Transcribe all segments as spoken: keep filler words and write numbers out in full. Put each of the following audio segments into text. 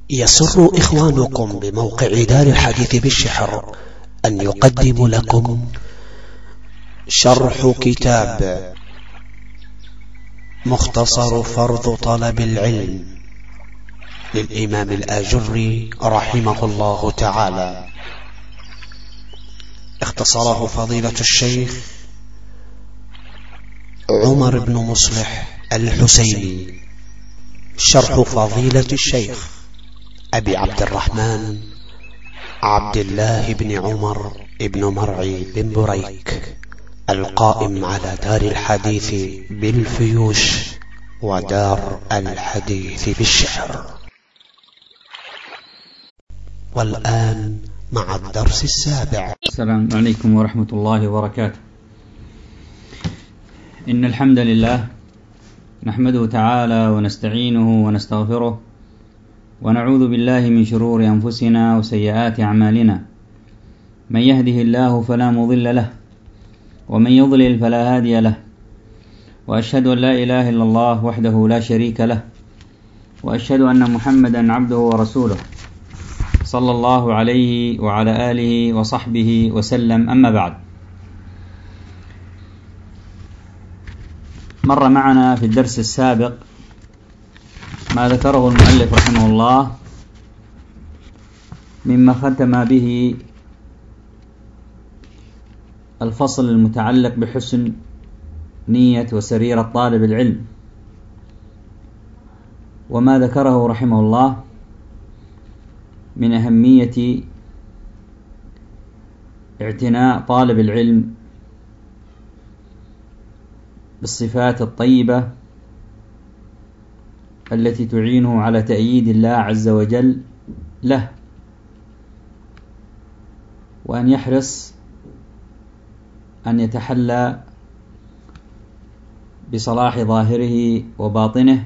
يسر إخوانكم بموقع دار الحديث بالشعر أن يقدم لكم شرح كتاب مختصر فرض طلب العلم للإمام الآجري رحمه الله تعالى، اختصره فضيلة الشيخ عمر بن مصلح الحسيني، شرح فضيلة الشيخ أبي عبد الرحمن عبد الله بن عمر بن مرعي بن بريك، القائم على دار الحديث بالفيوش ودار الحديث بالشعر. والآن مع الدرس السابع. السلام عليكم ورحمة الله وبركاته. إن الحمد لله نحمده تعالى ونستعينه ونستغفره ونعوذ بالله من شرور أنفسنا وسيئات أعمالنا، من يهده الله فلا مضل له ومن يضلل فلا هادي له، وأشهد أن لا إله إلا الله وحده لا شريك له، وأشهد أن محمدا عبده ورسوله صلى الله عليه وعلى آله وصحبه وسلم. أما بعد، مر معنا في الدرس السابق ما ذكره المؤلف رحمه الله مما ختم به الفصل المتعلق بحسن نية وسريرة طالب العلم، وما ذكره رحمه الله من أهمية اعتناء طالب العلم بالصفات الطيبة التي تعينه على تأييد الله عز وجل له، وأن يحرص أن يتحلى بصلاح ظاهره وباطنه،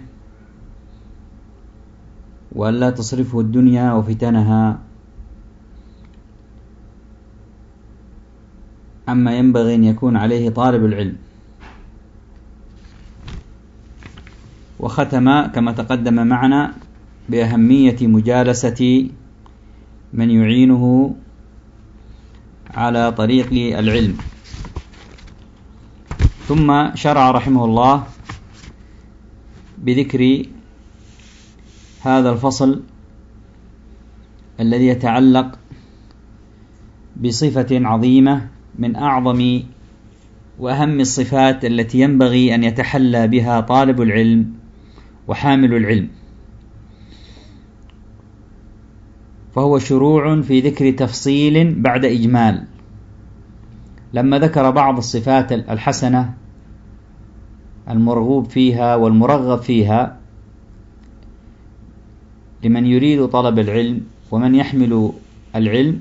وأن لا تصرفه الدنيا وفتنها عما ينبغي أن يكون عليه طالب العلم. وختم كما تقدم معنا بأهمية مجالسة من يعينه على طريق العلم، ثم شرع رحمه الله بذكر هذا الفصل الذي يتعلق بصفة عظيمة من أعظم وأهم الصفات التي ينبغي أن يتحلى بها طالب العلم وحامل العلم، فهو شروع في ذكر تفصيل بعد إجمال. لما ذكر بعض الصفات الحسنة المرغوب فيها والمرغب فيها لمن يريد طلب العلم ومن يحمل العلم،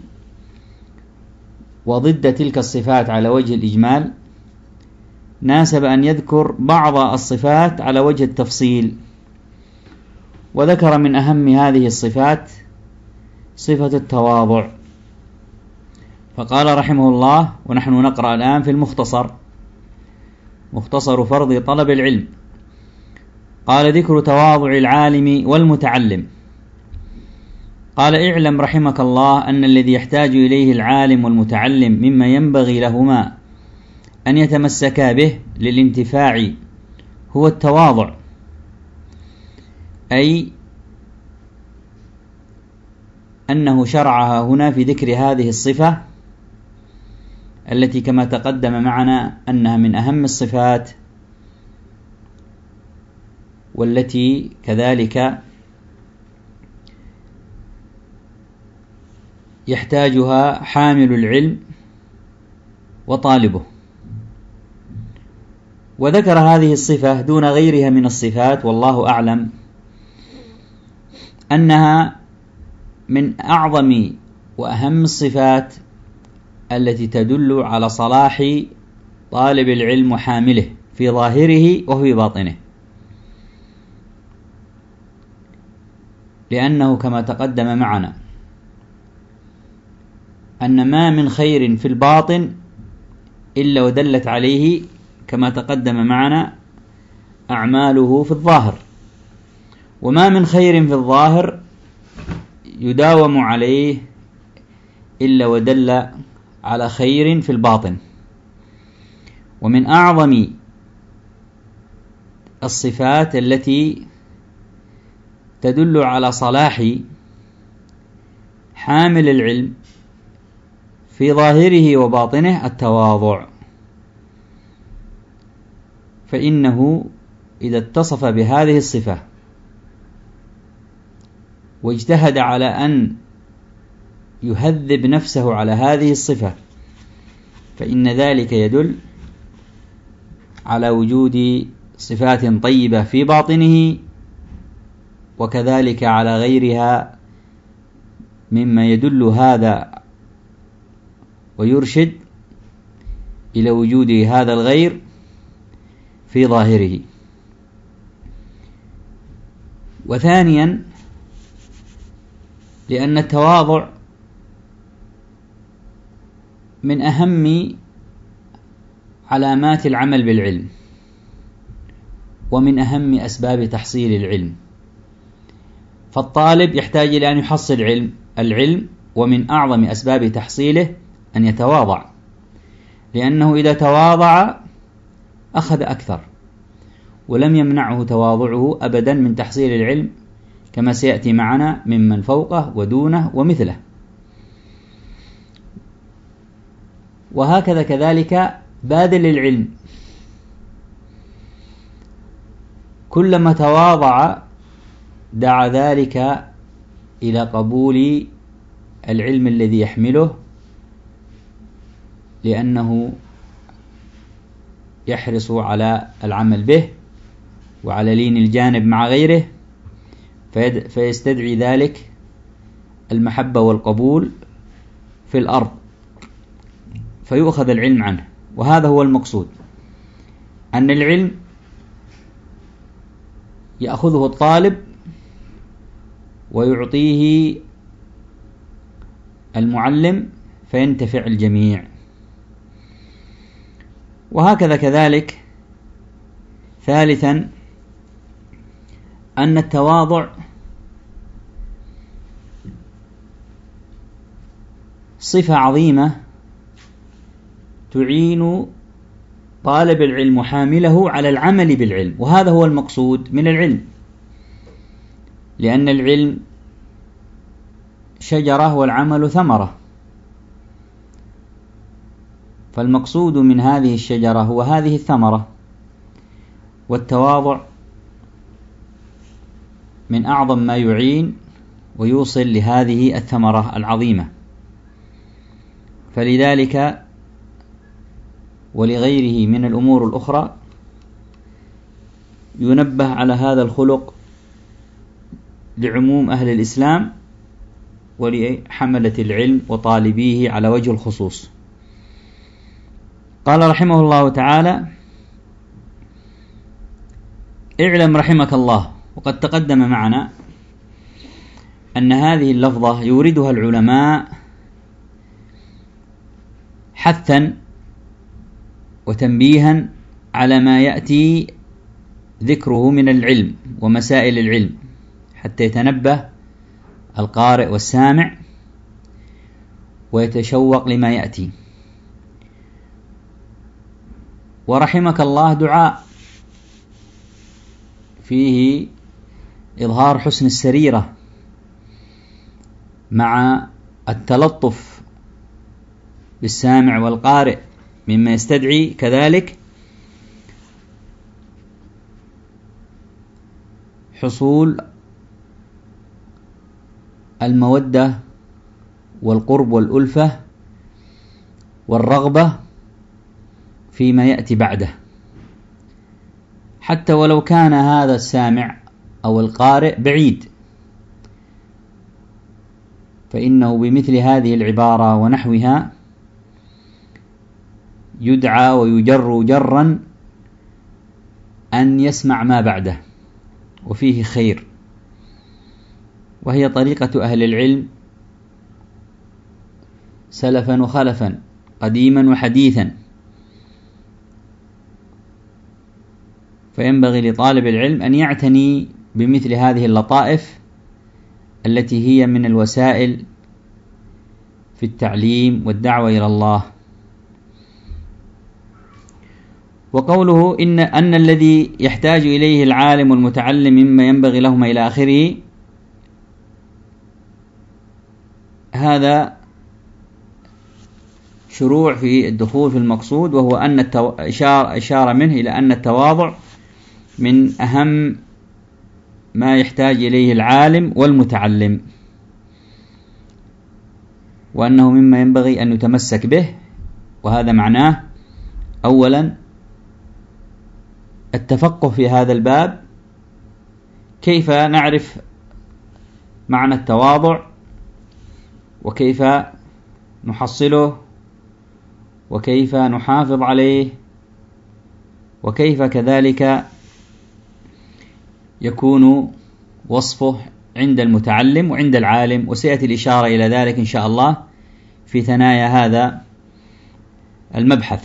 وضد تلك الصفات على وجه الإجمال، ناسب أن يذكر بعض الصفات على وجه التفصيل، وذكر من أهم هذه الصفات صفة التواضع. فقال رحمه الله، ونحن نقرأ الآن في المختصر، مختصر فرض طلب العلم، قال: ذكر تواضع العالم والمتعلم. قال: اعلم رحمك الله أن الذي يحتاج إليه العالم والمتعلم مما ينبغي لهما أن يتمسكا به للانتفاع هو التواضع، أي أنه شرعها هنا في ذكر هذه الصفة التي كما تقدم معنا أنها من أهم الصفات، والتي كذلك يحتاجها حامل العلم وطالبه. وذكر هذه الصفة دون غيرها من الصفات، والله أعلم، أنها من أعظم وأهم الصفات التي تدل على صلاح طالب العلم وحامله في ظاهره وفي باطنه، لأنه كما تقدم معنا أن ما من خير في الباطن إلا ودلت عليه كما تقدم معنا أعماله في الظاهر، وما من خير في الظاهر يداوم عليه إلا ودل على خير في الباطن. ومن أعظم الصفات التي تدل على صلاح حامل العلم في ظاهره وباطنه التواضع، فإنه إذا اتصف بهذه الصفة واجتهد على أن يهذب نفسه على هذه الصفة فإن ذلك يدل على وجود صفات طيبة في باطنه، وكذلك على غيرها مما يدل هذا ويرشد إلى وجود هذا الغير في ظاهره. وثانيا لأن التواضع من أهم علامات العمل بالعلم ومن أهم أسباب تحصيل العلم، فالطالب يحتاج إلى أن يحصل علم العلم ومن أعظم أسباب تحصيله أن يتواضع، لأنه إذا تواضع أخذ أكثر، ولم يمنعه تواضعه أبدا من تحصيل العلم كما سيأتي معنا ممن فوقه ودونه ومثله. وهكذا كذلك باذل العلم كلما تواضع دعا ذلك إلى قبول العلم الذي يحمله، لأنه يحرص على العمل به وعلى لين الجانب مع غيره، فيستدعي ذلك المحبة والقبول في الأرض فيؤخذ العلم عنه. وهذا هو المقصود، أن العلم يأخذه الطالب ويعطيه المعلم فينتفع الجميع. وهكذا كذلك ثالثا أن التواضع صفة عظيمة تعين طالب العلم وحامله على العمل بالعلم، وهذا هو المقصود من العلم، لأن العلم شجرة والعمل ثمرة، فالمقصود من هذه الشجرة هو هذه الثمرة، والتواضع من أعظم ما يعين ويوصل لهذه الثمرة العظيمة. فلذلك ولغيره من الأمور الأخرى ينبه على هذا الخلق لعموم أهل الإسلام ولحملة العلم وطالبيه على وجه الخصوص. قال رحمه الله تعالى: اعلم رحمك الله. وقد تقدم معنا أن هذه اللفظة يوردها العلماء حثا وتنبيها على ما يأتي ذكره من العلم ومسائل العلم، حتى يتنبه القارئ والسامع ويتشوق لما يأتي. ورحمك الله دعاء فيه إظهار حسن السريرة مع التلطف بالسامع والقارئ، مما يستدعي كذلك حصول المودة والقرب والألفة والرغبة فيما يأتي بعده، حتى ولو كان هذا السامع أو القارئ بعيد، فإنه بمثل هذه العبارة ونحوها يدعى ويجر جرا أن يسمع ما بعده، وفيه خير. وهي طريقة أهل العلم سلفا وخلفا، قديما وحديثا. فينبغي لطالب العلم أن يعتني بمثل هذه اللطائف التي هي من الوسائل في التعليم والدعوة إلى الله. وقوله إن أن الذي يحتاج إليه العالم والمتعلم مما ينبغي لهما إلى آخره، هذا شروع في الدخول في المقصود، وهو أن التو... إشارة... إشارة منه إلى أن التواضع من أهم ما يحتاج إليه العالم والمتعلم، وأنه مما ينبغي أن يتمسك به. وهذا معناه أولا التفقه في هذا الباب، كيف نعرف معنى التواضع وكيف نحصله وكيف نحافظ عليه وكيف كذلك يكون وصفه عند المتعلم وعند العالم، وسيأتي الإشارة إلى ذلك إن شاء الله في ثنايا هذا المبحث.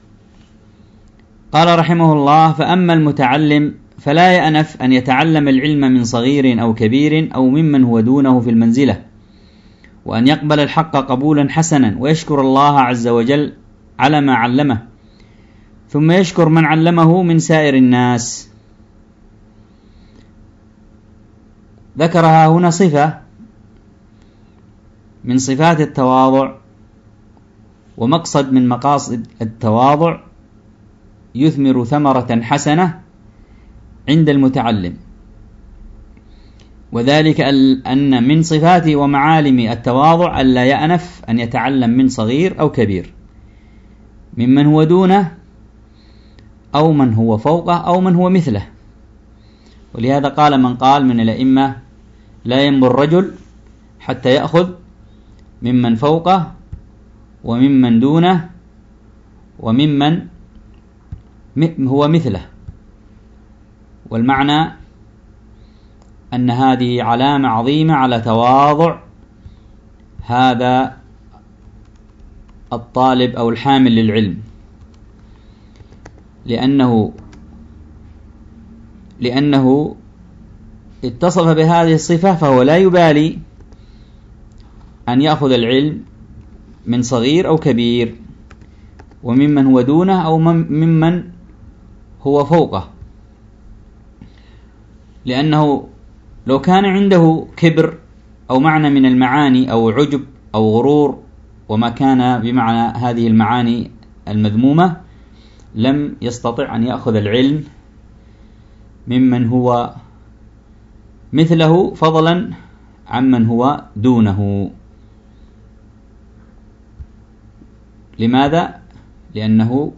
قال رحمه الله: فأما المتعلم فلا يأنف أن يتعلم العلم من صغير أو كبير أو ممن هو دونه في المنزلة، وأن يقبل الحق قبولا حسنا، ويشكر الله عز وجل على ما علمه، ثم يشكر من علمه من سائر الناس. ذكرها هنا صفة من صفات التواضع، ومقصد من مقاصد التواضع يثمر ثمرة حسنة عند المتعلم، وذلك أن من صفات ومعالم التواضع ألا يأنف أن يتعلم من صغير أو كبير، ممن هو دونه أو من هو فوقه أو من هو مثله. ولهذا قال من قال من الأئمة: لا ينبغي الرجل حتى يأخذ ممن فوقه وممن دونه وممن هو مثله. والمعنى أن هذه علامة عظيمة على تواضع هذا الطالب أو الحامل للعلم، لأنه لأنه اتصف بهذه الصفة، فهو لا يبالي أن يأخذ العلم من صغير أو كبير، وممن هو دونه أو ممن هو فوقه، لأنه لو كان عنده كبر أو معنى من المعاني أو عجب أو غرور وما كان بمعنى هذه المعاني المذمومة، لم يستطع أن يأخذ العلم ممن هو مثله فضلا عمن هو دونه. لماذا؟ لأنه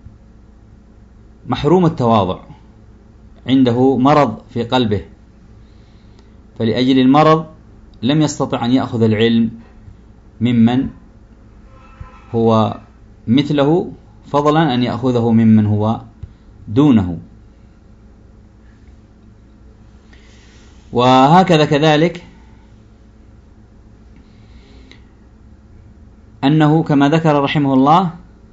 محروم التواضع، عنده مرض في قلبه، فلأجل المرض لم يستطع أن يأخذ العلم ممن هو مثله فضلا أن يأخذه ممن هو دونه. وهكذا كذلك أنه كما ذكر رحمه الله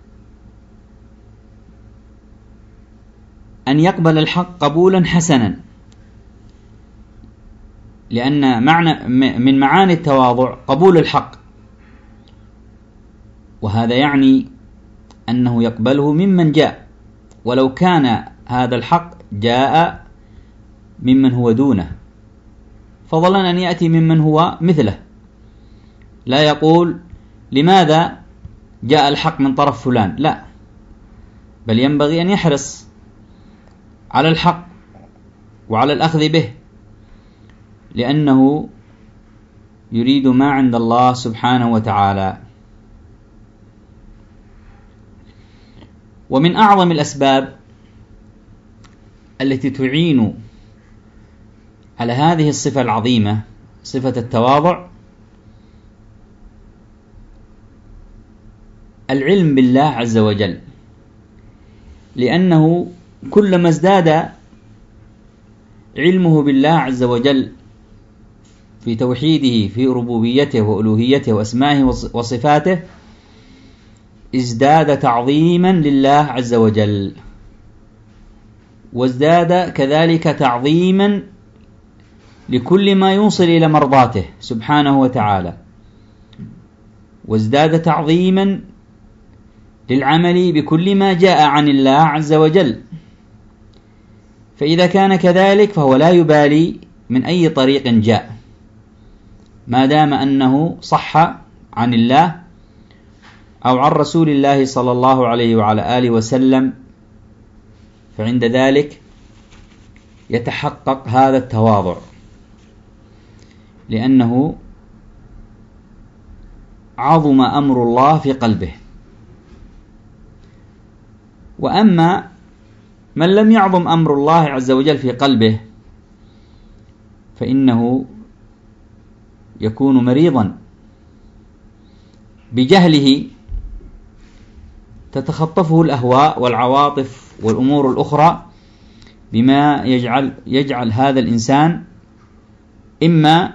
أن يقبل الحق قبولا حسنا، لأن معنى من معاني التواضع قبول الحق، وهذا يعني أنه يقبله ممن جاء، ولو كان هذا الحق جاء ممن هو دونه، فضلا أن يأتي ممن هو مثله. لا يقول لماذا جاء الحق من طرف فلان، لا، بل ينبغي أن يحرص على الحق وعلى الأخذ به، لأنه يريد ما عند الله سبحانه وتعالى. ومن أعظم الأسباب التي تعين على هذه الصفة العظيمة، صفة التواضع، العلم بالله عز وجل، لأنه كلما ازداد علمه بالله عز وجل في توحيده في ربوبيته وألوهيته وأسمائه وصفاته، ازداد تعظيما لله عز وجل، وازداد كذلك تعظيما لكل ما يوصل إلى مرضاته سبحانه وتعالى، وازداد تعظيما للعمل بكل ما جاء عن الله عز وجل. فإذا كان كذلك فهو لا يبالي من أي طريق جاء ما دام أنه صح عن الله أو عن رسول الله صلى الله عليه وعلى آله وسلم، فعند ذلك يتحقق هذا التواضع، لأنه عظم أمر الله في قلبه. وأما من لم يعظم أمر الله عز وجل في قلبه فإنه يكون مريضا بجهله، تتخطفه الأهواء والعواطف والأمور الأخرى بما يجعل, يجعل هذا الإنسان إما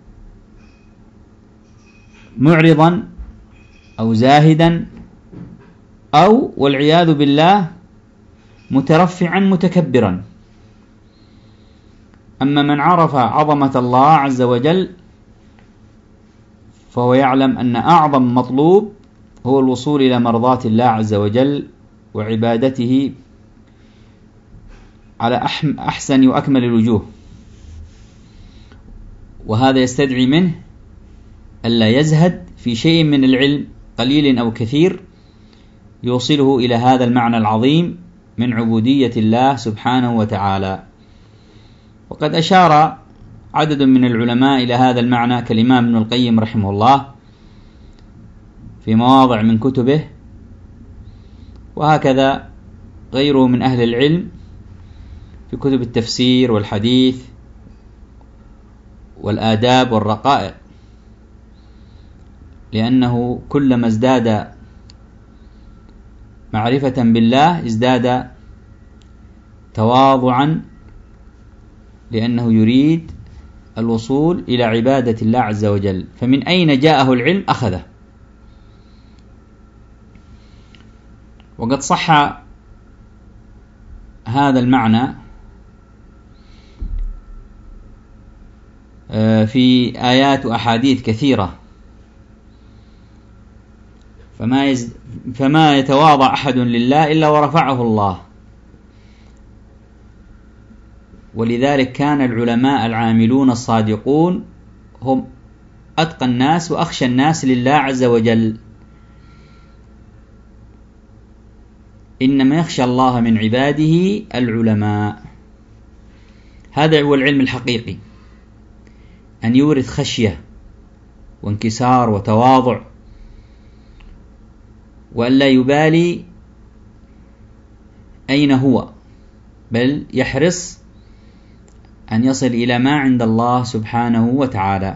معرضا أو زاهدا أو والعياذ بالله مترفعا متكبرا. أما من عرف عظمة الله عز وجل فهو يعلم أن أعظم مطلوب هو الوصول إلى مرضاة الله عز وجل وعبادته على أحسن وأكمل الوجوه، وهذا يستدعي منه ألا يزهد في شيء من العلم قليل أو كثير يوصله إلى هذا المعنى العظيم من عبودية الله سبحانه وتعالى. وقد أشار عدد من العلماء إلى هذا المعنى كالإمام ابن القيم رحمه الله في مواضع من كتبه، وهكذا غيره من أهل العلم في كتب التفسير والحديث والآداب والرقائق، لأنه كلما ازداد معرفة بالله ازداد تواضعا، لأنه يريد الوصول إلى عبادة الله عز وجل. فمن أين جاءه العلم أخذه. وقد صح هذا المعنى في آيات وأحاديث كثيرة، فما, يز... فما يتواضع أحد لله إلا ورفعه الله. ولذلك كان العلماء العاملون الصادقون هم أتقى الناس وأخشى الناس لله عز وجل. إنما يخشى الله من عباده العلماء. هذا هو العلم الحقيقي، أن يورث خشية وانكسار وتواضع، وأن لا يبالي أين هو، بل يحرص أن يصل إلى ما عند الله سبحانه وتعالى،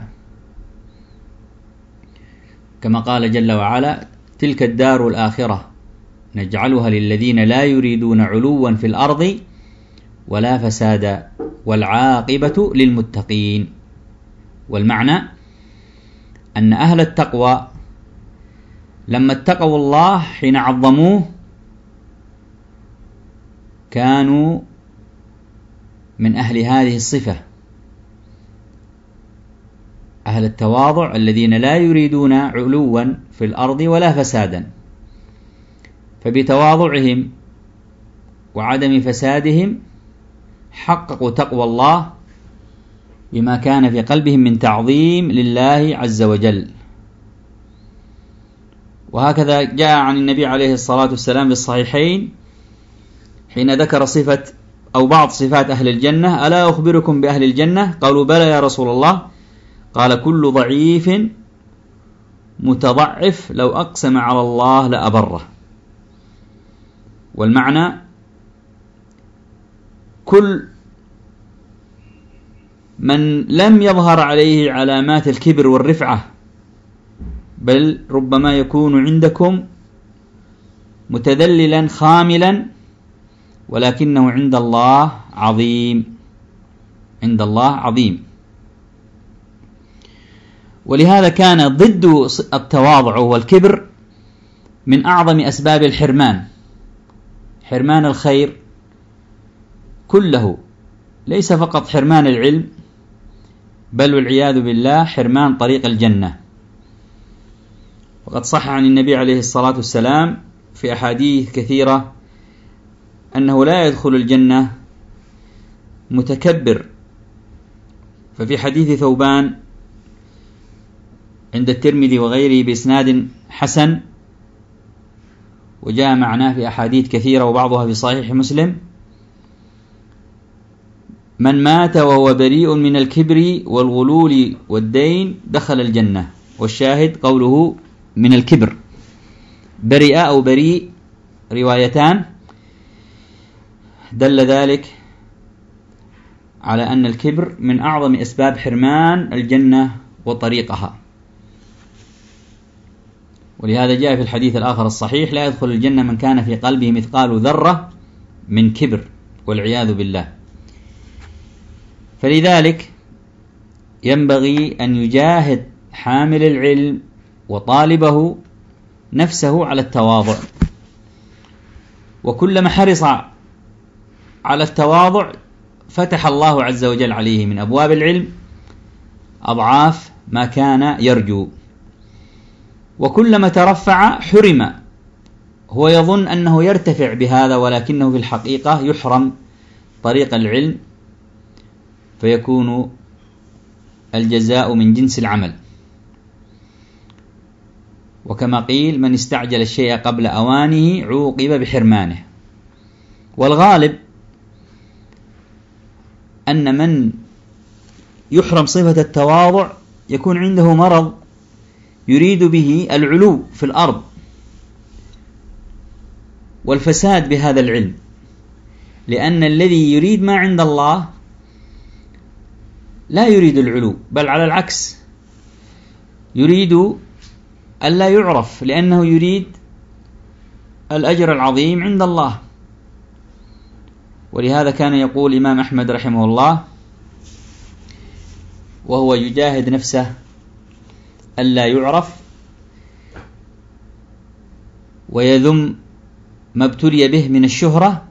كما قال جل وعلا: تلك الدار الآخرة نجعلها للذين لا يريدون علوا في الأرض ولا فسادا والعاقبة للمتقين. والمعنى أن أهل التقوى لما اتقوا الله حين عظموه كانوا من أهل هذه الصفة، أهل التواضع الذين لا يريدون علوا في الأرض ولا فسادا، فبتواضعهم وعدم فسادهم حققوا تقوى الله بما كان في قلبهم من تعظيم لله عز وجل. وهكذا جاء عن النبي عليه الصلاة والسلام في الصحيحين حين ذكر صفة أو بعض صفات أهل الجنة: ألا أخبركم بأهل الجنة؟ قالوا: بلى يا رسول الله. قال: كل ضعيف متضعف لو أقسم على الله لأبره. والمعنى كل من لم يظهر عليه علامات الكبر والرفعة، بل ربما يكون عندكم متذللا خاملا، ولكنه عند الله عظيم، عند الله عظيم. ولهذا كان ضد التواضع والكبر من أعظم أسباب الحرمان، حرمان الخير كله، ليس فقط حرمان العلم، بل والعياذ بالله حرمان طريق الجنة. وقد صح عن النبي عليه الصلاة والسلام في أحاديث كثيرة أنه لا يدخل الجنة متكبر. ففي حديث ثوبان عند الترمذي وغيره بإسناد حسن، وجاء معناه في أحاديث كثيرة وبعضها في صحيح مسلم: من مات وهو بريء من الكبر والغلول والدين دخل الجنة. والشاهد قوله من الكبر، برئ أو بريء روايتان، دل ذلك على أن الكبر من أعظم أسباب حرمان الجنة وطريقها. ولهذا جاء في الحديث الآخر الصحيح: لا يدخل الجنة من كان في قلبه مثقال ذرة من كبر، والعياذ بالله. فلذلك ينبغي أن يجاهد حامل العلم وطالبه نفسه على التواضع، وكلما حرص على التواضع فتح الله عز وجل عليه من أبواب العلم أضعاف ما كان يرجو، وكلما ترفع حرم. هو يظن أنه يرتفع بهذا، ولكنه في الحقيقة يحرم طريق العلم، فيكون الجزاء من جنس العمل. وكما قيل: من استعجل الشيء قبل أوانه عوقب بحرمانه. والغالب أن من يحرم صفة التواضع يكون عنده مرض يريد به العلو في الأرض والفساد بهذا العلم، لأن الذي يريد ما عند الله لا يريد العلو، بل على العكس يريد ألا يعرف، لأنه يريد الأجر العظيم عند الله. ولهذا كان يقول الإمام أحمد رحمه الله وهو يجاهد نفسه ألا يعرف ويذم ما ابتلي به من الشهرة: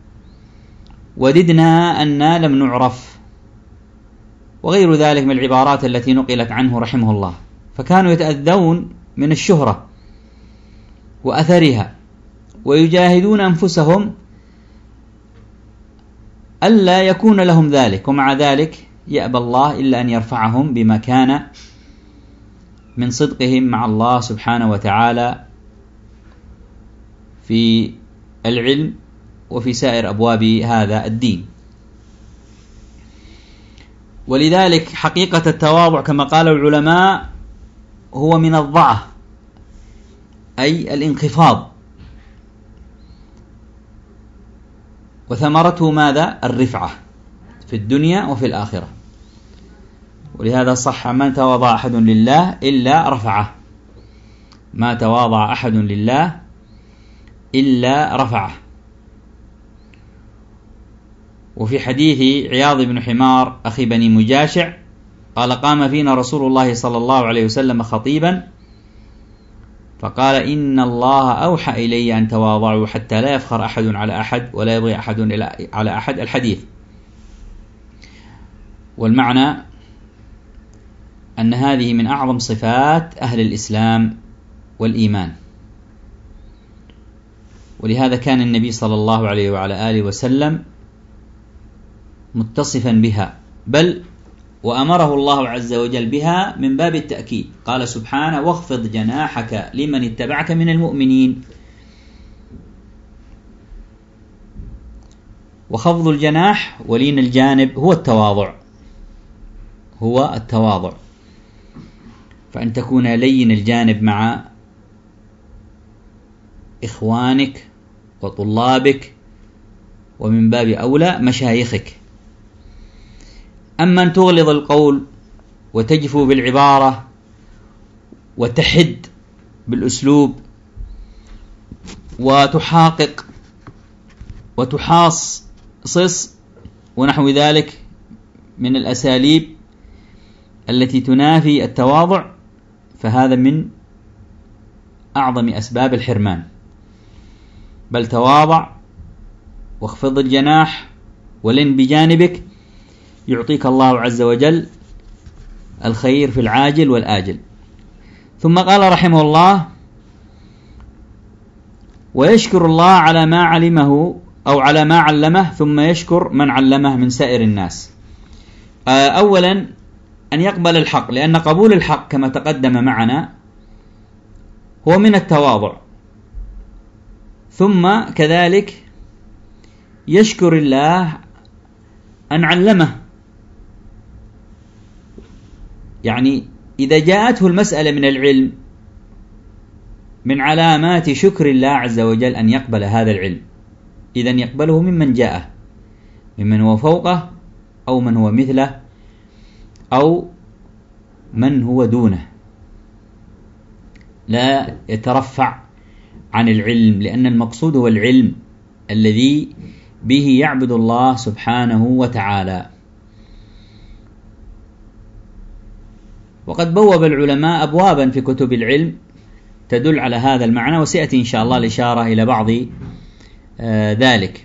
وددنا أننا لم نعرف، وغير ذلك من العبارات التي نقلت عنه رحمه الله. فكانوا يتأذون من الشهرة وأثرها، ويجاهدون أنفسهم ألا يكون لهم ذلك، ومع ذلك يأبى الله إلا أن يرفعهم بما كان من صدقهم مع الله سبحانه وتعالى في العلم وفي سائر أبواب هذا الدين. ولذلك حقيقة التواضع كما قال العلماء هو من الضعة، أي الانخفاض، وثمرته ماذا؟ الرفعة في الدنيا وفي الآخرة. ولهذا صح: ما تواضع أحد لله إلا رفعه، ما تواضع أحد لله إلا رفعه. وفي حديث عياض بن حمار أخي بني مجاشع قال: قام فينا رسول الله صلى الله عليه وسلم خطيبا فقال: إن الله أوحى إلي أن تواضعوا حتى لا يفخر أحد على أحد ولا يبغي أحد على أحد. الحديث. والمعنى أن هذه من أعظم صفات أهل الإسلام والإيمان. ولهذا كان النبي صلى الله عليه وعلى آله وسلم متصفا بها، بل وأمره الله عز وجل بها من باب التأكيد. قال سبحانه: واخفض جناحك لمن اتبعك من المؤمنين. وخفض الجناح ولين الجانب هو التواضع، هو التواضع. فأن تكون لين الجانب مع إخوانك وطلابك، ومن باب أولى مشايخك. أما أن تغلظ القول وتجفو بالعبارة وتحد بالأسلوب وتحاقق وتحاصص ونحو ذلك من الأساليب التي تنافي التواضع، فهذا من أعظم أسباب الحرمان. بل تواضع واخفض الجناح ولن بجانبك، يعطيك الله عز وجل الخير في العاجل والآجل. ثم قال رحمه الله: ويشكر الله على ما علمه أو على ما علمه، ثم يشكر من علمه من سائر الناس. أولا أن يقبل الحق، لأن قبول الحق كما تقدم معنا هو من التواضع. ثم كذلك يشكر الله أن علمه، يعني إذا جاءته المسألة من العلم من علامات شكر الله عز وجل أن يقبل هذا العلم، إذن يقبله ممن جاءه، ممن هو فوقه أو من هو مثله أو من هو دونه، لا يترفع عن العلم، لأن المقصود هو العلم الذي به يعبد الله سبحانه وتعالى. وقد بوب العلماء أبوابا في كتب العلم تدل على هذا المعنى، وسيأتي إن شاء الله الإشارة إلى بعض آه ذلك.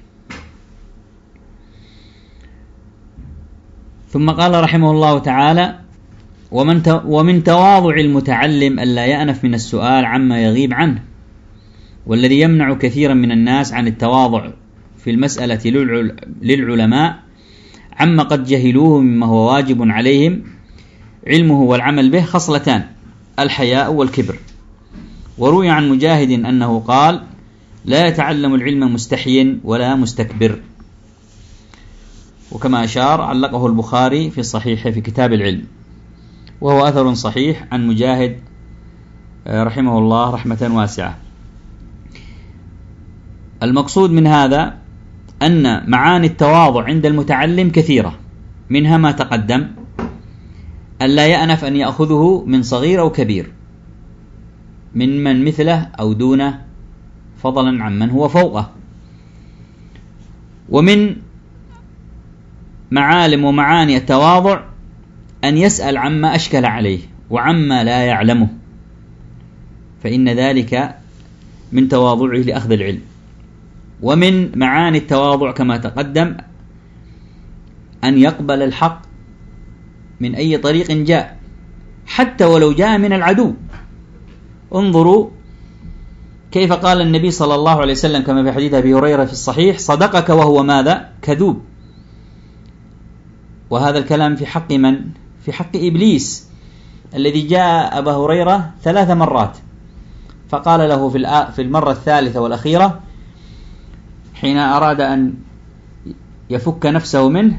ثم قال رحمه الله تعالى: ومن ومن تواضع المتعلم ألا يأنف من السؤال عما يغيب عنه، والذي يمنع كثيرا من الناس عن التواضع في المسألة للعلماء عما قد جهلوه مما هو واجب عليهم علمه والعمل به خصلتان: الحياء والكبر. وروي عن مجاهد أنه قال: لا يتعلم العلم مستحي ولا مستكبر. وكما أشار علقه البخاري في صحيحه في كتاب العلم، وهو أثر صحيح عن مجاهد رحمه الله رحمة واسعة. المقصود من هذا أن معاني التواضع عند المتعلم كثيرة، منها ما تقدم: ألا يأنف أن يأخذه من صغير أو كبير، من من مثله أو دونه، فضلا عن من هو فوقه. ومن معالم ومعاني التواضع أن يسأل عما أشكل عليه وعما لا يعلمه، فإن ذلك من تواضعه لأخذ العلم. ومن معاني التواضع كما تقدم أن يقبل الحق من أي طريق جاء، حتى ولو جاء من العدو. انظروا كيف قال النبي صلى الله عليه وسلم كما في حديث أبي هريرة في الصحيح: صدقك وهو ماذا؟ كذوب. وهذا الكلام في حق من؟ في حق إبليس الذي جاء أبا هريرة ثلاث مرات، فقال له في المرة الثالثة والأخيرة حين أراد أن يفك نفسه منه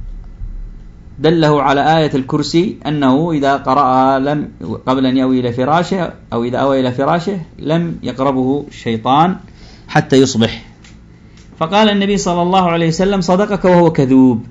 دله على آية الكرسي أنه إذا قرأها لم قبل أن يأوي إلى فراشه أو إذا أوى إلى فراشه لم يقربه الشيطان حتى يصبح. فقال النبي صلى الله عليه وسلم: صدقك وهو كذوب.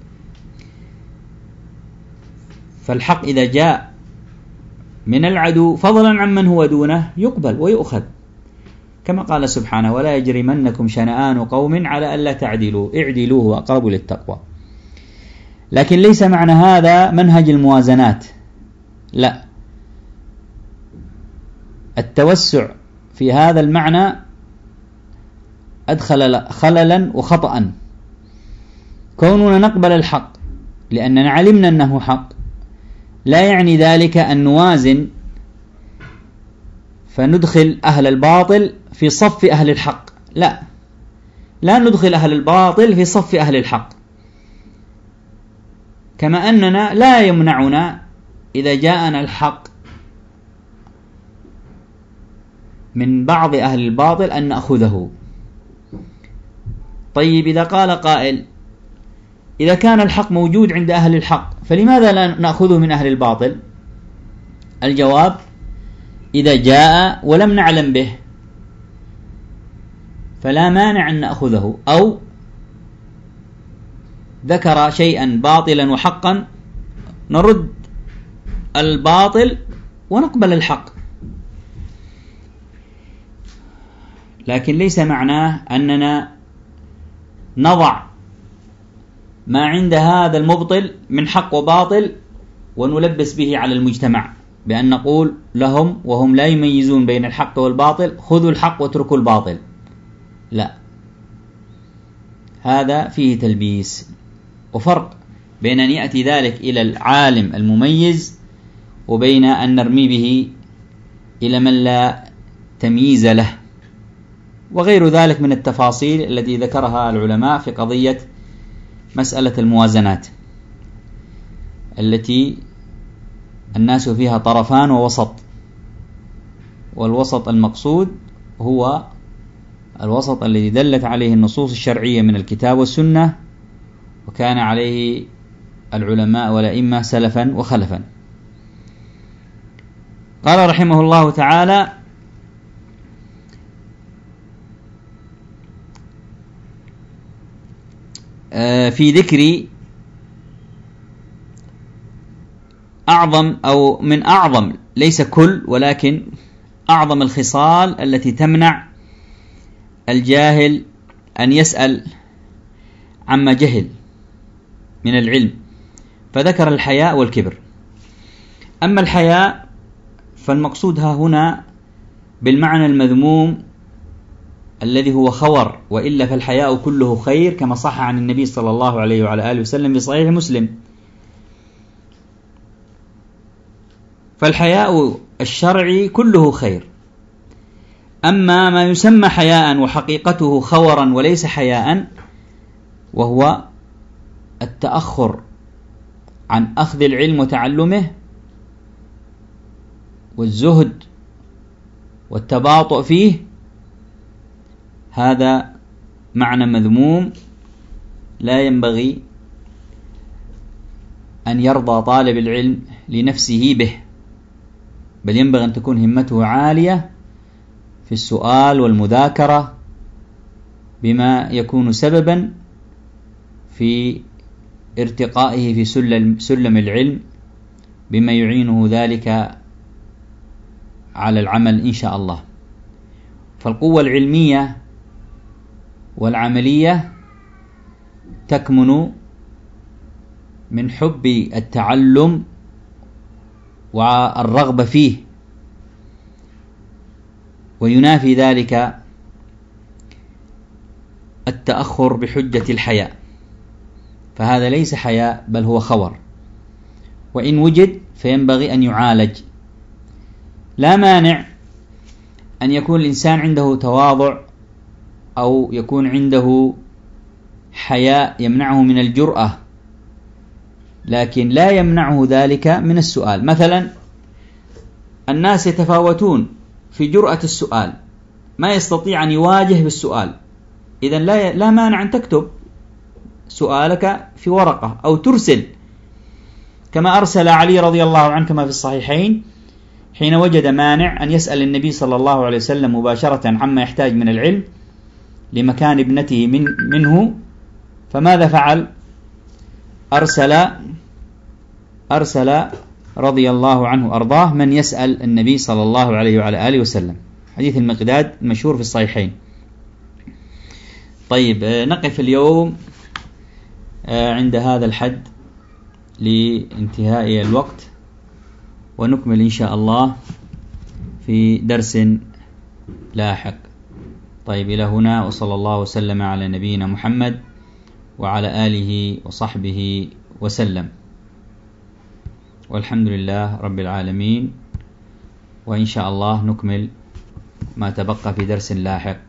فالحق إذا جاء من العدو فضلا عن من هو دونه يقبل ويؤخذ، كما قال سبحانه: ولا يجرمنكم شنآن قوم على ألا تعدلوا اعدلوا هو أقرب للتقوى. لكن ليس معنى هذا منهج الموازنات، لا، التوسع في هذا المعنى أدخل خللا وخطأ. كوننا نقبل الحق لأننا علمنا أنه حق لا يعني ذلك أن نوازن فندخل أهل الباطل في صف أهل الحق، لا، لا ندخل أهل الباطل في صف أهل الحق. كما أننا لا يمنعنا إذا جاءنا الحق من بعض أهل الباطل أن نأخذه. طيب إذا قال قائل: إذا كان الحق موجود عند أهل الحق فلماذا لا نأخذه من أهل الباطل؟ الجواب: إذا جاء ولم نعلم به فلا مانع أن نأخذه، أو ذكر شيئا باطلا وحقا نرد الباطل ونقبل الحق. لكن ليس معناه أننا نضع ما عند هذا المبطل من حق وباطل ونلبس به على المجتمع بأن نقول لهم وهم لا يميزون بين الحق والباطل: خذوا الحق واتركوا الباطل. لا، هذا فيه تلبيس. وفرق بين أن يأتي ذلك إلى العالم المميز وبين أن نرمي به إلى من لا تمييز له، وغير ذلك من التفاصيل التي ذكرها العلماء في قضية مسألة الموازنات التي الناس فيها طرفان ووسط، والوسط المقصود هو الوسط الذي دلت عليه النصوص الشرعية من الكتاب والسنة، وكان عليه العلماء والأئمة سلفا وخلفا. قال رحمه الله تعالى: في ذكر أعظم أو من أعظم، ليس كل ولكن أعظم الخصال التي تمنع الجاهل أن يسأل عما جهل من العلم، فذكر الحياء والكبر. أما الحياء فالمقصود ها هنا بالمعنى المذموم الذي هو خور، وإلا فالحياء كله خير كما صح عن النبي صلى الله عليه وعلى آله وسلم في صحيح مسلم. فالحياء الشرعي كله خير. أما ما يسمى حياء وحقيقته خورا وليس حياء، وهو التأخر عن أخذ العلم وتعلمه، والزهد والتباطؤ فيه، هذا معنى مذموم لا ينبغي أن يرضى طالب العلم لنفسه به، بل ينبغي أن تكون همته عالية في السؤال والمذاكرة بما يكون سببا في ارتقائه في سلم, سلم العلم، بما يعينه ذلك على العمل إن شاء الله. فالقوة العلمية والعملية تكمن من حب التعلم والرغبة فيه، وينافي ذلك التأخر بحجة الحياء، فهذا ليس حياء بل هو خور، وإن وجد فينبغي أن يعالج. لا مانع أن يكون الإنسان عنده تواضع أو يكون عنده حياء يمنعه من الجرأة، لكن لا يمنعه ذلك من السؤال. مثلا الناس يتفاوتون في جرأة السؤال، ما يستطيع أن يواجه بالسؤال، إذن لا لا مانع أن تكتب سؤالك في ورقة أو ترسل، كما أرسل علي رضي الله عنه كما في الصحيحين حين وجد مانع أن يسأل النبي صلى الله عليه وسلم مباشرة عما يحتاج من العلم لمكان ابنته من منه، فماذا فعل؟ أرسل أرسل رضي الله عنه أرضاه من يسأل النبي صلى الله عليه وعلى آله وسلم، حديث المقداد المشهور في الصحيحين. طيب، نقف اليوم عند هذا الحد لانتهاء الوقت، ونكمل إن شاء الله في درس لاحق. طيب، إلى هنا، وصلى الله وسلم على نبينا محمد وعلى آله وصحبه وسلم، والحمد لله رب العالمين، وإن شاء الله نكمل ما تبقى في درس لاحق.